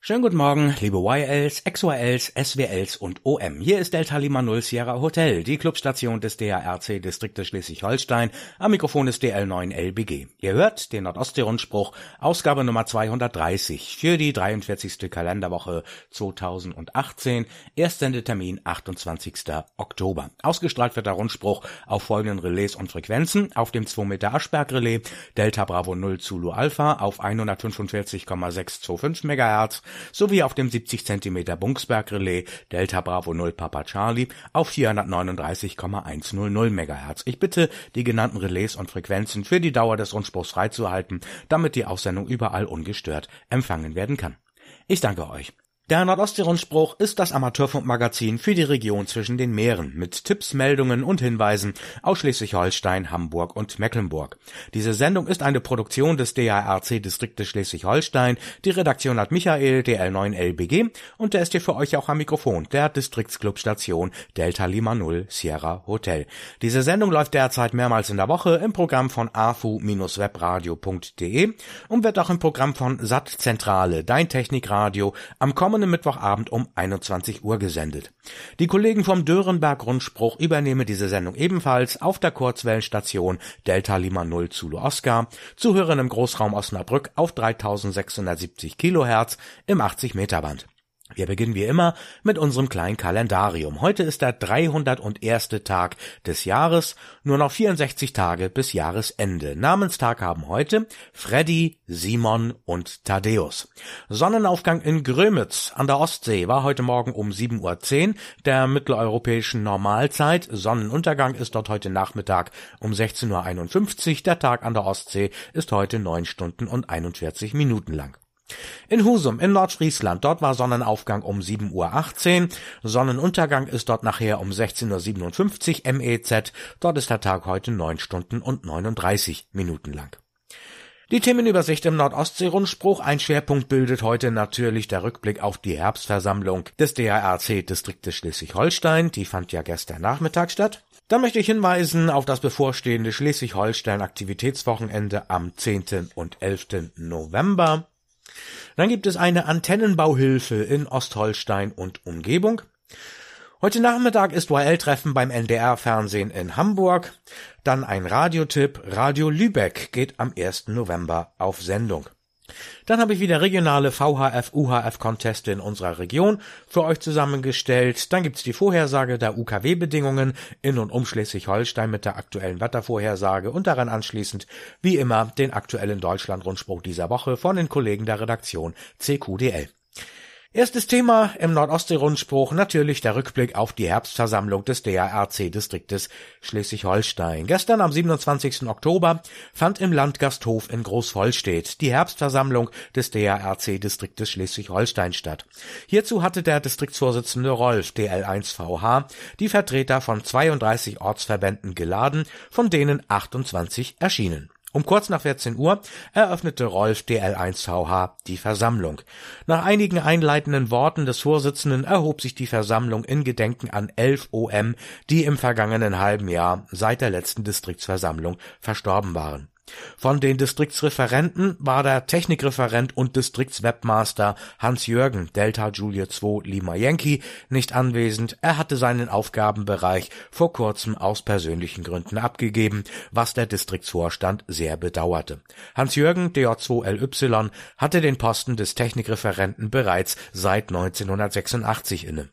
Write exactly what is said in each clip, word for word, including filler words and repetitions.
Schönen guten Morgen, liebe Y Ls, X Y Ls, S W Ls und O M. Hier ist Delta Lima Null Sierra Hotel, die Clubstation des D H R C-Distriktes Schleswig-Holstein. Am Mikrofon ist D L neun L B G. Ihr hört den Nordostsee-Rundspruch, Ausgabe Nummer zweihundertdreißig für die dreiundvierzigste Kalenderwoche zweitausendachtzehn, Erstsendetermin achtundzwanzigster Oktober. Ausgestrahlt wird der Rundspruch auf folgenden Relais und Frequenzen: auf dem zwei Meter Aschberg-Relais Delta Bravo Null Zulu Alpha auf hundertfünfundvierzig Komma sechshundertfünfundzwanzig Megahertz sowie auf dem siebzig Zentimeter Bungsberg-Relais Delta Bravo Null Papa Charlie auf vierhundertneununddreißig Komma hundertzehn Megahertz. Ich bitte, die genannten Relais und Frequenzen für die Dauer des Rundspruchs freizuhalten, damit die Aussendung überall ungestört empfangen werden kann. Ich danke euch. Der Nordostsee-Rundspruch ist das Amateurfunkmagazin für die Region zwischen den Meeren mit Tipps, Meldungen und Hinweisen aus Schleswig-Holstein, Hamburg und Mecklenburg. Diese Sendung ist eine Produktion des D H R C-Distriktes Schleswig-Holstein. Die Redaktion hat Michael, D L neun L B G, und der ist hier für euch auch am Mikrofon, der Distriktsclubstation Delta Lima Null Sierra Hotel. Diese Sendung läuft derzeit mehrmals in der Woche im Programm von a f u Bindestrich webradio punkt de und wird auch im Programm von S A T Zentrale, Dein Technikradio, am kommenden Mittwochabend um einundzwanzig Uhr gesendet. Die Kollegen vom Dörenberg-Rundspruch übernehmen diese Sendung ebenfalls auf der Kurzwellenstation Delta Lima Null Zulu Oscar, zu hören im Großraum Osnabrück auf dreitausendsechshundertsiebzig Kilohertz im achtzig Meter Band. Wir beginnen wie immer mit unserem kleinen Kalendarium. Heute ist der dreihunderterste Tag des Jahres, nur noch vierundsechzig Tage bis Jahresende. Namenstag haben heute Freddy, Simon und Thaddäus. Sonnenaufgang in Grömitz an der Ostsee war heute Morgen um sieben Uhr zehn der mitteleuropäischen Normalzeit. Sonnenuntergang ist dort heute Nachmittag um sechzehn Uhr einundfünfzig. Der Tag an der Ostsee ist heute neun Stunden und einundvierzig Minuten lang. In Husum in Nordfriesland, dort war Sonnenaufgang um sieben Uhr achtzehn, Sonnenuntergang ist dort nachher um sechzehn Uhr siebenundfünfzig M E Z, dort ist der Tag heute neun Stunden und neununddreißig Minuten lang. Die Themenübersicht im Nordostsee-Rundspruch. Ein Schwerpunkt bildet heute natürlich der Rückblick auf die Herbstversammlung des D H R C-Distriktes Schleswig-Holstein, die fand ja gestern Nachmittag statt. Dann möchte ich hinweisen auf das bevorstehende Schleswig-Holstein-Aktivitätswochenende am zehnten und elften November. Dann gibt es eine Antennenbauhilfe in Ostholstein und Umgebung. Heute Nachmittag ist Y L-Treffen beim N D R-Fernsehen in Hamburg. Dann ein Radiotipp. Radio Lübeck geht am ersten November auf Sendung. Dann habe ich wieder regionale V H F-U H F-Conteste in unserer Region für euch zusammengestellt. Dann gibt's die Vorhersage der U K W-Bedingungen in und um Schleswig-Holstein mit der aktuellen Wettervorhersage und daran anschließend, wie immer, den aktuellen Deutschland-Rundspruch dieser Woche von den Kollegen der Redaktion C Q D L. Erstes Thema im Nordostsee-Rundspruch, natürlich der Rückblick auf die Herbstversammlung des D H R C-Distriktes Schleswig-Holstein. Gestern am siebenundzwanzigsten Oktober fand im Landgasthof in Großvollstedt die Herbstversammlung des D H R C-Distriktes Schleswig-Holstein statt. Hierzu hatte der Distriktsvorsitzende Rolf, D L eins V H, die Vertreter von zweiunddreißig Ortsverbänden geladen, von denen achtundzwanzig erschienen. Um kurz nach vierzehn Uhr eröffnete Rolf, D L eins V H, die Versammlung. Nach einigen einleitenden Worten des Vorsitzenden erhob sich die Versammlung in Gedenken an elf O M, die im vergangenen halben Jahr seit der letzten Distriktsversammlung verstorben waren. Von den Distriktsreferenten war der Technikreferent und Distriktswebmaster Hans-Jürgen, Delta Julia zwei Lima Yankee, nicht anwesend. Er hatte seinen Aufgabenbereich vor kurzem aus persönlichen Gründen abgegeben, was der Distriktsvorstand sehr bedauerte. Hans-Jürgen, D J zwei L Y, hatte den Posten des Technikreferenten bereits seit neunzehnhundertsechsundachtzig inne.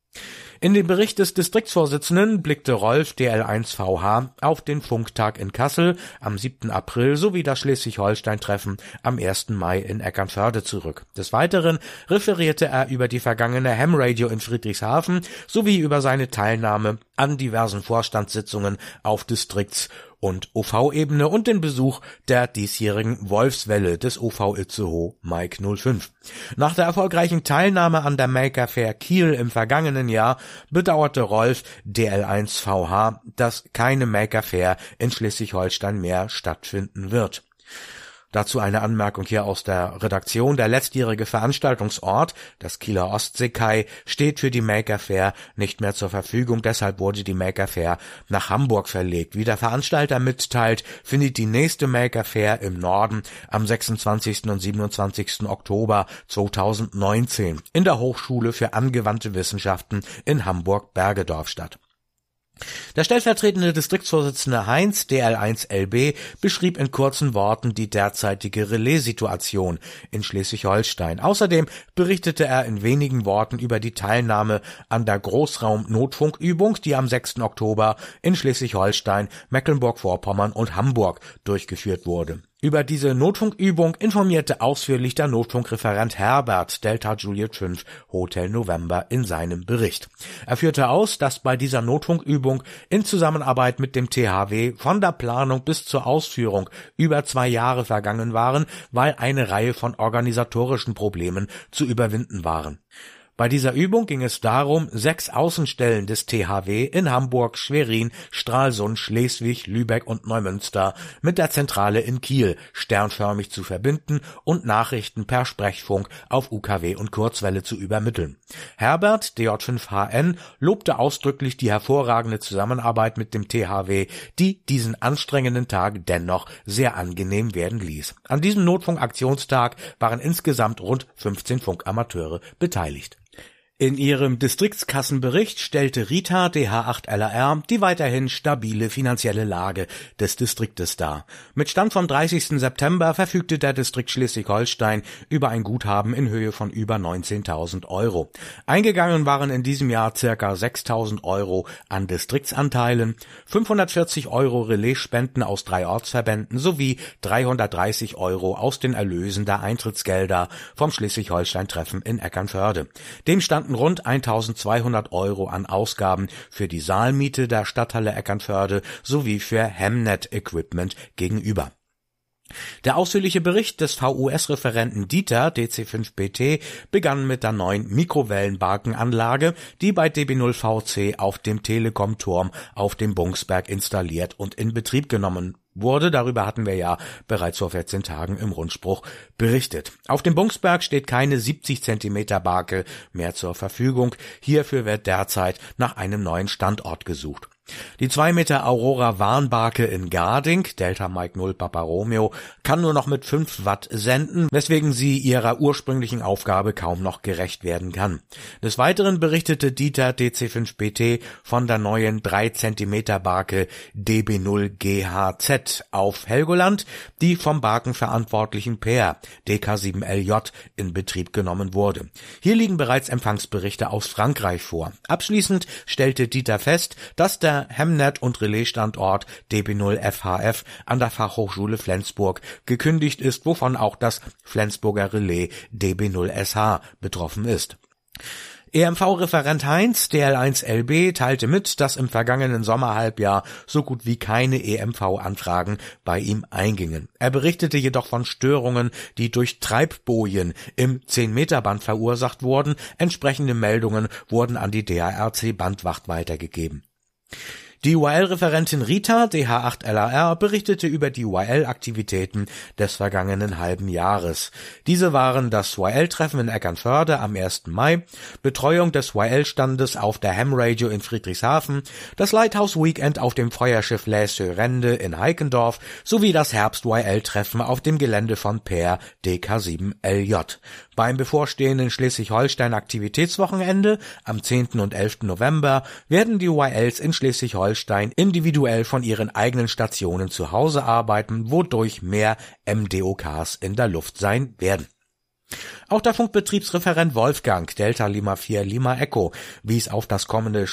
In dem Bericht des Distriktsvorsitzenden blickte Rolf, D L eins V H, auf den Funktag in Kassel am siebten April sowie das Schleswig-Holstein-Treffen am ersten Mai in Eckernförde zurück. Des Weiteren referierte er über die vergangene Ham Radio in Friedrichshafen sowie über seine Teilnahme an diversen Vorstandssitzungen auf Distrikts- und O V-Ebene und den Besuch der diesjährigen Wolfswelle des O V Itzehoe Mike null fünf. Nach der erfolgreichen Teilnahme an der Maker Fair Kiel im vergangenen Jahr bedauerte Rolf, D L eins V H, dass keine Maker Fair in Schleswig-Holstein mehr stattfinden wird. Dazu eine Anmerkung hier aus der Redaktion. Der letztjährige Veranstaltungsort, das Kieler Ostseekai, steht für die Maker Faire nicht mehr zur Verfügung. Deshalb wurde die Maker Faire nach Hamburg verlegt. Wie der Veranstalter mitteilt, findet die nächste Maker Faire im Norden am sechsundzwanzigsten und siebenundzwanzigsten Oktober zweitausendneunzehn in der Hochschule für angewandte Wissenschaften in Hamburg-Bergedorf statt. Der stellvertretende Distriktsvorsitzende Heinz, D L eins L B, beschrieb in kurzen Worten die derzeitige Relaissituation in Schleswig-Holstein. Außerdem berichtete er in wenigen Worten über die Teilnahme an der Großraum-Notfunkübung, die am sechsten Oktober in Schleswig-Holstein, Mecklenburg-Vorpommern und Hamburg durchgeführt wurde. Über diese Notfunkübung informierte ausführlich der Notfunkreferent Herbert, Delta Juliet fünf, Hotel November, in seinem Bericht. Er führte aus, dass bei dieser Notfunkübung in Zusammenarbeit mit dem T H W von der Planung bis zur Ausführung über zwei Jahre vergangen waren, weil eine Reihe von organisatorischen Problemen zu überwinden waren. Bei dieser Übung ging es darum, sechs Außenstellen des T H W in Hamburg, Schwerin, Stralsund, Schleswig, Lübeck und Neumünster mit der Zentrale in Kiel sternförmig zu verbinden und Nachrichten per Sprechfunk auf U K W und Kurzwelle zu übermitteln. Herbert, D J fünf H N, lobte ausdrücklich die hervorragende Zusammenarbeit mit dem T H W, die diesen anstrengenden Tag dennoch sehr angenehm werden ließ. An diesem Notfunkaktionstag waren insgesamt rund fünfzehn Funkamateure beteiligt. In ihrem Distriktskassenbericht stellte Rita, D H acht L R R, die weiterhin stabile finanzielle Lage des Distriktes dar. Mit Stand vom dreißigsten September verfügte der Distrikt Schleswig-Holstein über ein Guthaben in Höhe von über neunzehntausend Euro. Eingegangen waren in diesem Jahr circa sechstausend Euro an Distriktsanteilen, fünfhundertvierzig Euro Relaisspenden aus drei Ortsverbänden sowie dreihundertdreißig Euro aus den Erlösen der Eintrittsgelder vom Schleswig-Holstein-Treffen in Eckernförde. Dem stand rund eintausendzweihundert Euro an Ausgaben für die Saalmiete der Stadthalle Eckernförde sowie für Hemnet-Equipment gegenüber. Der ausführliche Bericht des V U S-Referenten Dieter, D C fünf B T, begann mit der neuen Mikrowellenbalkenanlage, die bei D B null V C auf dem Telekom-Turm auf dem Bungsberg installiert und in Betrieb genommen wurde. Darüber hatten wir ja bereits vor vierzehn Tagen im Rundspruch berichtet. Auf dem Bungsberg steht keine siebzig Zentimeter Barke mehr zur Verfügung. Hierfür wird derzeit nach einem neuen Standort gesucht. Die zwei Meter Aurora Warnbarke in Garding, Delta Mike null Papa Romeo, kann nur noch mit fünf Watt senden, weswegen sie ihrer ursprünglichen Aufgabe kaum noch gerecht werden kann. Des Weiteren berichtete Dieter, D C fünf B T, von der neuen drei Zentimeter Barke D B null G H Z auf Helgoland, die vom Barkenverantwortlichen Per, D K sieben L J, in Betrieb genommen wurde. Hier liegen bereits Empfangsberichte aus Frankreich vor. Abschließend stellte Dieter fest, dass der Hemnet- und Relaisstandort D B null F H F an der Fachhochschule Flensburg gekündigt ist, wovon auch das Flensburger Relais D B null S H betroffen ist. E M V-Referent Heinz, D L eins L B, teilte mit, dass im vergangenen Sommerhalbjahr so gut wie keine E M V-Anfragen bei ihm eingingen. Er berichtete jedoch von Störungen, die durch Treibbojen im zehn Meter Band verursacht wurden. Entsprechende Meldungen wurden an die D A R C-Bandwacht weitergegeben. Die U A L-Referentin Rita, D H acht L R R, berichtete über die U A L-Aktivitäten des vergangenen halben Jahres. Diese waren das U A L-Treffen in Eckernförde am ersten Mai, Betreuung des U A L-Standes auf der Ham Radio in Friedrichshafen, das Lighthouse Weekend auf dem Feuerschiff Les Rende in Heikendorf sowie das Herbst-U A L-Treffen auf dem Gelände von Per, D K sieben L J. Beim bevorstehenden Schleswig-Holstein-Aktivitätswochenende am zehnten und elften November werden die U A Ls in Schleswig-Holstein individuell von ihren eigenen Stationen zu Hause arbeiten, wodurch mehr M D O Ks in der Luft sein werden. Auch der Funkbetriebsreferent Wolfgang, Delta Lima vier Lima Echo, wies auf das kommende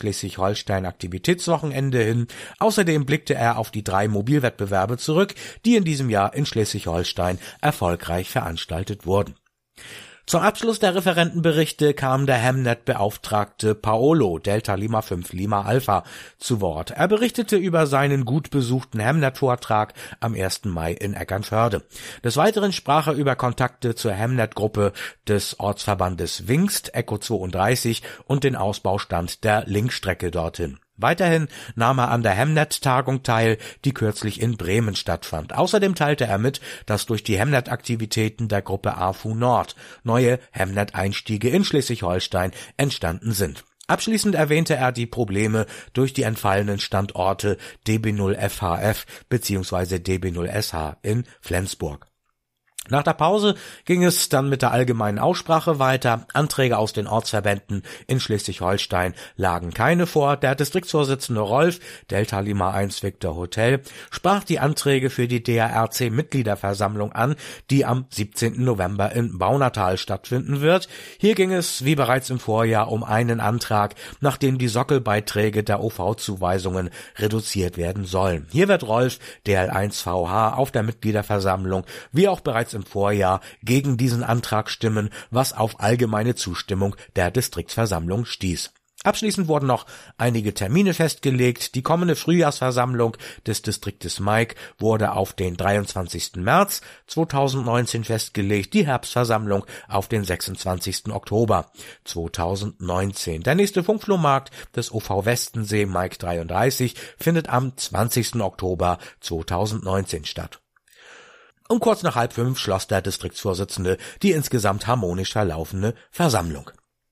Schleswig-Holstein-Aktivitätswochenende hin. Außerdem blickte er auf die drei Mobilwettbewerbe zurück, die in diesem Jahr in Schleswig-Holstein erfolgreich veranstaltet wurden. Zum Abschluss der Referentenberichte kam der Hemnet-Beauftragte Paolo, Delta Lima fünf Lima Alpha, zu Wort. Er berichtete über seinen gut besuchten Hemnet-Vortrag am ersten Mai in Eckernförde. Des Weiteren sprach er über Kontakte zur Hemnet-Gruppe des Ortsverbandes Wingst, Echo zweiunddreißig, und den Ausbaustand der Linkstrecke dorthin. Weiterhin nahm er an der Hemnet-Tagung teil, die kürzlich in Bremen stattfand. Außerdem teilte er mit, dass durch die Hemnet-Aktivitäten der Gruppe A F U Nord neue Hemnet-Einstiege in Schleswig-Holstein entstanden sind. Abschließend erwähnte er die Probleme durch die entfallenen Standorte D B null F H F bzw. D B null S H in Flensburg. Nach der Pause ging es dann mit der allgemeinen Aussprache weiter. Anträge aus den Ortsverbänden in Schleswig-Holstein lagen keine vor. Der Distriktsvorsitzende Rolf, Delta Lima eins Victor Hotel, sprach die Anträge für die D A R C-Mitgliederversammlung an, die am siebzehnten November in Baunatal stattfinden wird. Hier ging es, wie bereits im Vorjahr, um einen Antrag, nachdem die Sockelbeiträge der O V-Zuweisungen reduziert werden sollen. Hier wird Rolf, D L eins V H, auf der Mitgliederversammlung, wie auch bereits im Vorjahr, gegen diesen Antrag stimmen, was auf allgemeine Zustimmung der Distriktsversammlung stieß. Abschließend wurden noch einige Termine festgelegt. Die kommende Frühjahrsversammlung des Distriktes Maik wurde auf den dreiundzwanzigsten März zweitausendneunzehn festgelegt, die Herbstversammlung auf den sechsundzwanzigsten Oktober zweitausendneunzehn. Der nächste Funkflohmarkt des O V Westensee Maik dreiunddreißig findet am zwanzigsten Oktober zweitausendneunzehn statt. Um kurz nach halb fünf schloss der Distriktsvorsitzende die insgesamt harmonisch verlaufende Versammlung.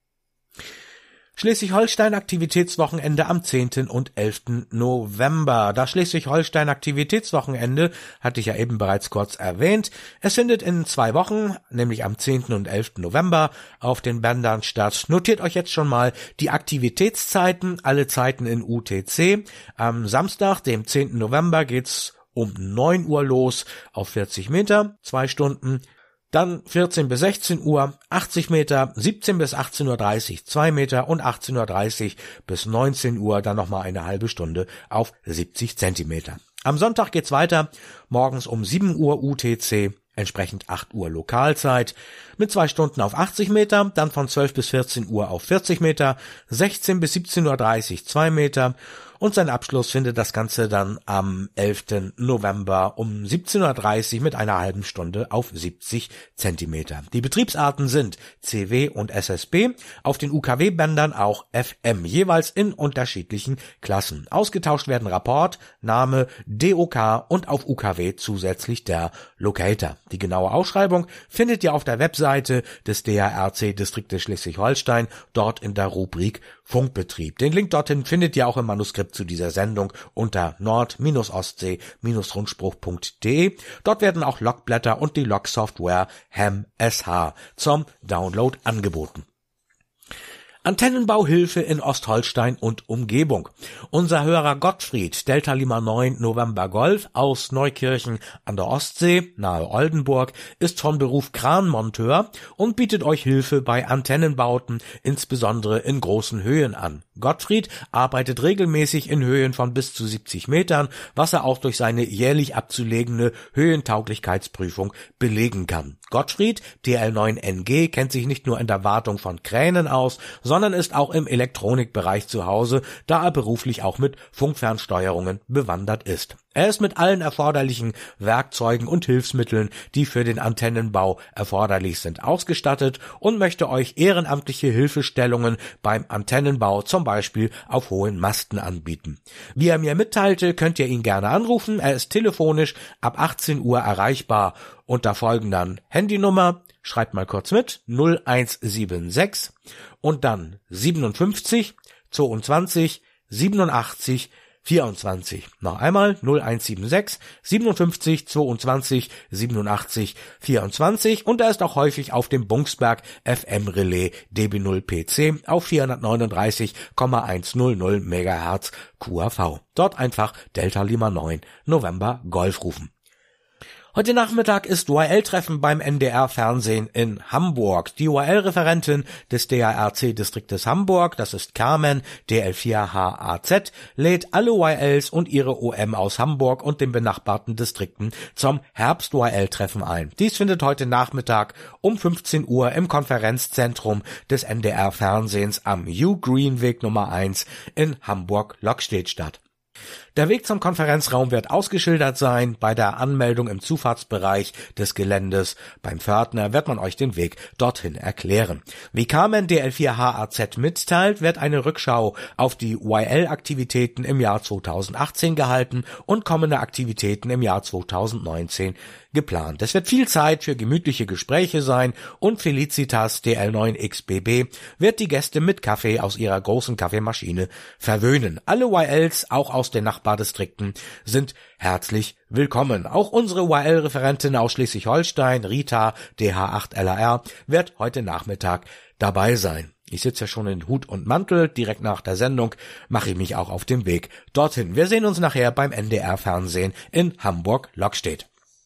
Schleswig-Holstein-Aktivitätswochenende am zehnten und elften November. Das Schleswig-Holstein-Aktivitätswochenende hatte ich ja eben bereits kurz erwähnt. Es findet in zwei Wochen, nämlich am zehnten und elften November, auf den Bändern statt. Notiert euch jetzt schon mal die Aktivitätszeiten, alle Zeiten in U T C. Am Samstag, dem zehnten November, geht's um neun Uhr los auf vierzig Meter, zwei Stunden, dann vierzehn bis sechzehn Uhr, achtzig Meter, siebzehn bis achtzehn Uhr dreißig, zwei Meter und achtzehn Uhr dreißig bis neunzehn Uhr, dann nochmal eine halbe Stunde auf siebzig Zentimeter. Am Sonntag geht's weiter, morgens um sieben Uhr U T C, entsprechend acht Uhr Lokalzeit, mit zwei Stunden auf achtzig Meter, dann von zwölf bis vierzehn Uhr auf vierzig Meter, sechzehn bis siebzehn Uhr dreißig, zwei Meter, und sein Abschluss findet das Ganze dann am elften November um siebzehn Uhr dreißig mit einer halben Stunde auf siebzig Zentimeter. Die Betriebsarten sind C W und S S B, auf den U K W-Bändern auch F M, jeweils in unterschiedlichen Klassen. Ausgetauscht werden Rapport, Name, D O K und auf U K W zusätzlich der Locator. Die genaue Ausschreibung findet ihr auf der Webseite des D A R C-Distriktes Schleswig-Holstein, dort in der Rubrik Funkbetrieb. Den Link dorthin findet ihr auch im Manuskript zu dieser Sendung unter nord-ostsee-rundspruch punkt de. Dort werden auch Logblätter und die Logsoftware H E M S H zum Download angeboten. Antennenbauhilfe in Ostholstein und Umgebung. Unser Hörer Gottfried, Delta Lima neun November Golf aus Neukirchen an der Ostsee, nahe Oldenburg, ist von Beruf Kranmonteur und bietet euch Hilfe bei Antennenbauten, insbesondere in großen Höhen an. Gottfried arbeitet regelmäßig in Höhen von bis zu siebzig Metern, was er auch durch seine jährlich abzulegende Höhentauglichkeitsprüfung belegen kann. Gottfried, D L neun N G, kennt sich nicht nur in der Wartung von Kränen aus, sondern ist auch im Elektronikbereich zu Hause, da er beruflich auch mit Funkfernsteuerungen bewandert ist. Er ist mit allen erforderlichen Werkzeugen und Hilfsmitteln, die für den Antennenbau erforderlich sind, ausgestattet und möchte euch ehrenamtliche Hilfestellungen beim Antennenbau, zum Beispiel auf hohen Masten, anbieten. Wie er mir mitteilte, könnt ihr ihn gerne anrufen. Er ist telefonisch ab achtzehn Uhr erreichbar unter folgender Handynummer. Schreibt mal kurz mit, null eins sieben sechs und dann siebenundfünfzig, zweiundzwanzig, siebenundachtzig, vierundzwanzig. Noch einmal null eins sieben sechs, siebenundfünfzig, zweiundzwanzig, siebenundachtzig, vierundzwanzig, und er ist auch häufig auf dem Bungsberg F M Relais D B null P C auf vierhundertneununddreißig Komma hundertzehn Megahertz Q A V. Dort einfach Delta Lima neun November Golf rufen. Heute Nachmittag ist O R L-Treffen beim N D R-Fernsehen in Hamburg. Die O R L-Referentin des D A R C-Distriktes Hamburg, das ist Carmen, D L vier H A Z, lädt alle O R Ls und ihre O M aus Hamburg und den benachbarten Distrikten zum Herbst-O R L-Treffen ein. Dies findet heute Nachmittag um fünfzehn Uhr im Konferenzzentrum des N D R-Fernsehens am Hugh Green Weg Nummer eins in Hamburg-Lockstedt statt. Der Weg zum Konferenzraum wird ausgeschildert sein. Bei der Anmeldung im Zufahrtsbereich des Geländes beim Pförtner wird man euch den Weg dorthin erklären. Wie Carmen D L vier H A Z mitteilt, wird eine Rückschau auf die Y L-Aktivitäten im Jahr zweitausendachtzehn gehalten und kommende Aktivitäten im Jahr zweitausendneunzehn geplant. Es wird viel Zeit für gemütliche Gespräche sein und Felicitas D L neun X B B wird die Gäste mit Kaffee aus ihrer großen Kaffeemaschine verwöhnen. Alle Y Ls, auch aus den Nachbardistrikten, sind herzlich willkommen. Auch unsere Y L-Referentin aus Schleswig-Holstein, Rita D H acht L A R, wird heute Nachmittag dabei sein. Ich sitze ja schon in Hut und Mantel. Direkt nach der Sendung mache ich mich auch auf dem Weg dorthin. Wir sehen uns nachher beim N D R-Fernsehen in Hamburg-Lockstedt.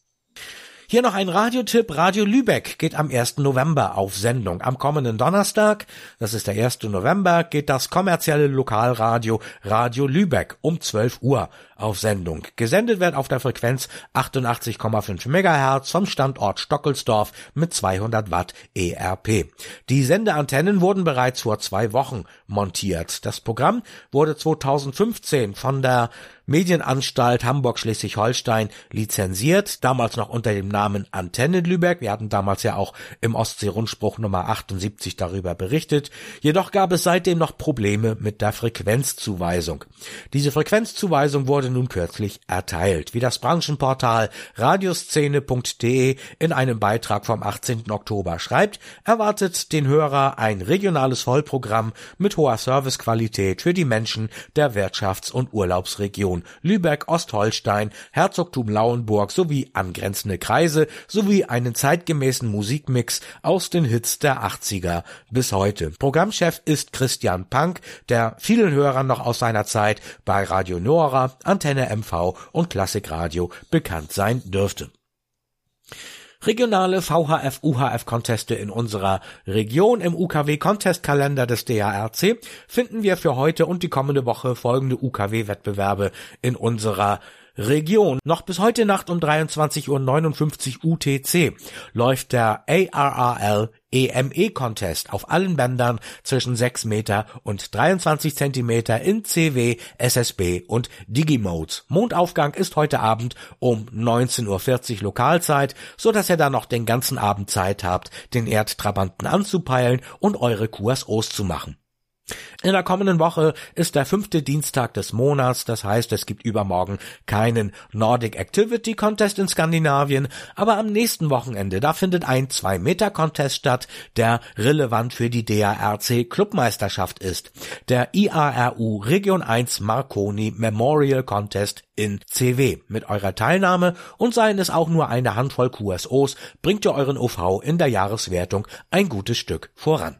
Hier noch ein Radiotipp. Radio Lübeck geht am ersten November auf Sendung. Am kommenden Donnerstag, das ist der erste November, geht das kommerzielle Lokalradio Radio Lübeck um zwölf Uhr auf Sendung. Gesendet wird auf der Frequenz achtundachtzig Komma fünf Megahertz vom Standort Stockelsdorf mit zweihundert Watt E R P. Die Sendeantennen wurden bereits vor zwei Wochen montiert. Das Programm wurde zweitausendfünfzehn von der Medienanstalt Hamburg-Schleswig-Holstein lizenziert, damals noch unter dem Namen Antenne Lübeck. Wir hatten damals ja auch im Ostsee-Rundspruch Nummer achtundsiebzig darüber berichtet. Jedoch gab es seitdem noch Probleme mit der Frequenzzuweisung. Diese Frequenzzuweisung wurde nun kürzlich erteilt. Wie das Branchenportal radioszene punkt de in einem Beitrag vom achtzehnten Oktober schreibt, erwartet den Hörer ein regionales Vollprogramm mit hoher Servicequalität für die Menschen der Wirtschafts- und Urlaubsregion Lübeck, Ostholstein, Herzogtum Lauenburg sowie angrenzende Kreise sowie einen zeitgemäßen Musikmix aus den Hits der achtziger bis heute. Programmchef ist Christian Pank, der vielen Hörern noch aus seiner Zeit bei Radio Nora, Antenne M V und Klassikradio bekannt sein dürfte. Regionale V H F-U H F-Conteste in unserer Region. Im U K W-Contestkalender des D H R C finden wir für heute und die kommende Woche folgende U K W-Wettbewerbe in unserer Region. Noch bis heute Nacht um dreiundzwanzig Uhr neunundfünfzig U T C läuft der A R R L E M E-Contest auf allen Bändern zwischen sechs Meter und dreiundzwanzig Zentimeter in C W, S S B und Digimodes. Mondaufgang ist heute Abend um neunzehn Uhr vierzig Lokalzeit, so dass ihr dann noch den ganzen Abend Zeit habt, den Erdtrabanten anzupeilen und eure Q S Os zu machen. In der kommenden Woche ist der fünfte Dienstag des Monats, das heißt, es gibt übermorgen keinen Nordic Activity Contest in Skandinavien, aber am nächsten Wochenende, da findet ein zwei Meter Contest statt, der relevant für die D H R C Clubmeisterschaft ist. Der I A R U Region eins Marconi Memorial Contest in C W. Mit eurer Teilnahme und seien es auch nur eine Handvoll Q S Os, bringt ihr euren O V in der Jahreswertung ein gutes Stück voran.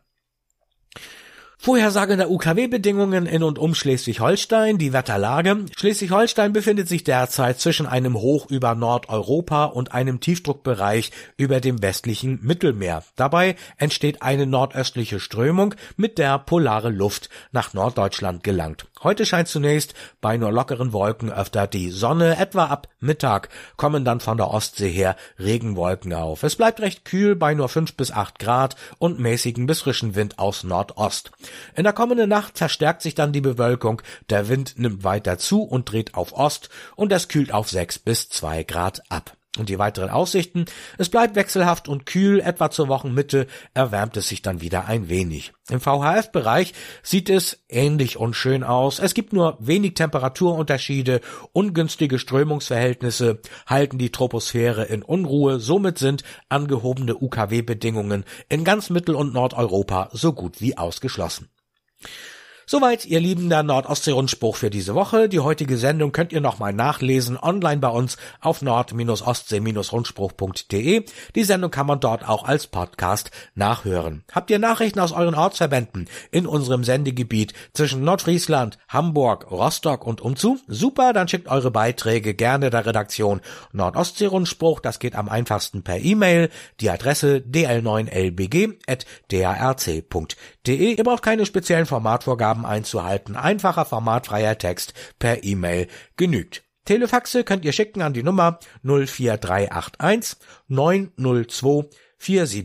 Vorhersage der U K W-Bedingungen in und um Schleswig-Holstein, die Wetterlage. Schleswig-Holstein befindet sich derzeit zwischen einem Hoch über Nordeuropa und einem Tiefdruckbereich über dem westlichen Mittelmeer. Dabei entsteht eine nordöstliche Strömung, mit der polare Luft nach Norddeutschland gelangt. Heute scheint zunächst bei nur lockeren Wolken öfter die Sonne. Etwa ab Mittag kommen dann von der Ostsee her Regenwolken auf. Es bleibt recht kühl bei nur fünf bis acht Grad und mäßigen bis frischen Wind aus Nordost. In der kommenden Nacht verstärkt sich dann die Bewölkung, der Wind nimmt weiter zu und dreht auf Ost und es kühlt auf sechs bis zwei Grad ab. Und die weiteren Aussichten: Es bleibt wechselhaft und kühl, etwa zur Wochenmitte erwärmt es sich dann wieder ein wenig. Im V H F-Bereich sieht es ähnlich unschön aus. Es gibt nur wenig Temperaturunterschiede, ungünstige Strömungsverhältnisse halten die Troposphäre in Unruhe, somit sind angehobene U K W-Bedingungen in ganz Mittel- und Nordeuropa so gut wie ausgeschlossen. Soweit, ihr Lieben, der Nord-Ostsee-Rundspruch für diese Woche. Die heutige Sendung könnt ihr nochmal nachlesen, online bei uns auf nord ostsee rundspruch punkt de. Die Sendung kann man dort auch als Podcast nachhören. Habt ihr Nachrichten aus euren Ortsverbänden in unserem Sendegebiet zwischen Nordfriesland, Hamburg, Rostock und umzu? Super, dann schickt eure Beiträge gerne der Redaktion Nord-Ostsee-Rundspruch. Das geht am einfachsten per E-Mail. Die Adresse d l neun l b g at d h r c punkt de. Ihr braucht keine speziellen Formatvorgaben einzuhalten. Einfacher formatfreier Text per E-Mail genügt. Telefaxe könnt ihr schicken an die Nummer null vier drei acht eins neun null zwei vier sieben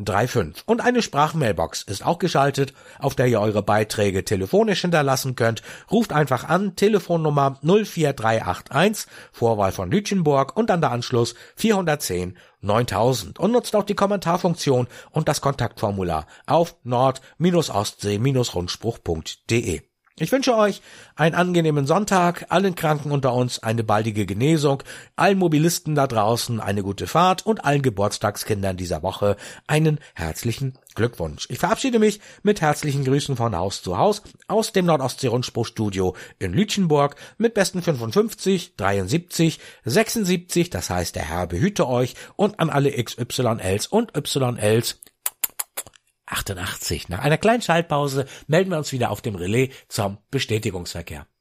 drei fünf. Und eine Sprachmailbox ist auch geschaltet, auf der ihr eure Beiträge telefonisch hinterlassen könnt. Ruft einfach an, Telefonnummer null vier drei acht eins, Vorwahl von Lütjenburg und dann der Anschluss vierhundertzehn neuntausend. Und nutzt auch die Kommentarfunktion und das Kontaktformular auf nord-ostsee-rundspruch punkt de. Ich wünsche euch einen angenehmen Sonntag, allen Kranken unter uns eine baldige Genesung, allen Mobilisten da draußen eine gute Fahrt und allen Geburtstagskindern dieser Woche einen herzlichen Glückwunsch. Ich verabschiede mich mit herzlichen Grüßen von Haus zu Haus aus dem Nordostsee-Rundspruch-Studio in Lütjenburg mit besten fünfundfünfzig, dreiundsiebzig, sechsundsiebzig, das heißt der Herr behüte euch, und an alle X Y Ls und Y Ls achtundachtzig. Nach einer kleinen Schaltpause melden wir uns wieder auf dem Relais zum Bestätigungsverkehr.